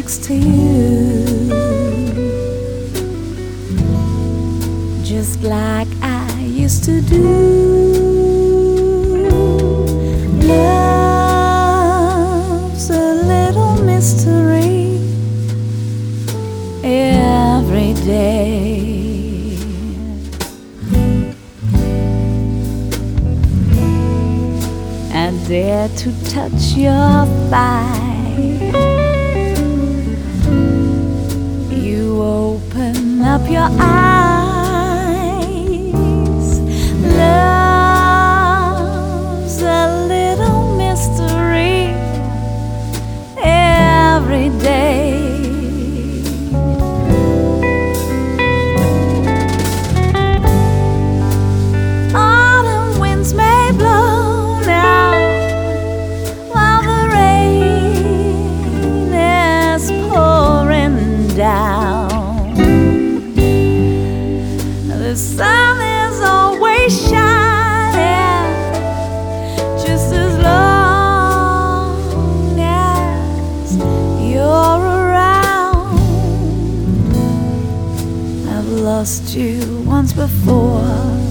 next to you, just like I used to do. Love's a little mystery every day. I dare to touch your thigh. You open up your eyes. Love's a little mystery every day. Autumn winds may blow now, while the rain is pouring down. The sun is always shining, just as long as you're around. I've lost you once before,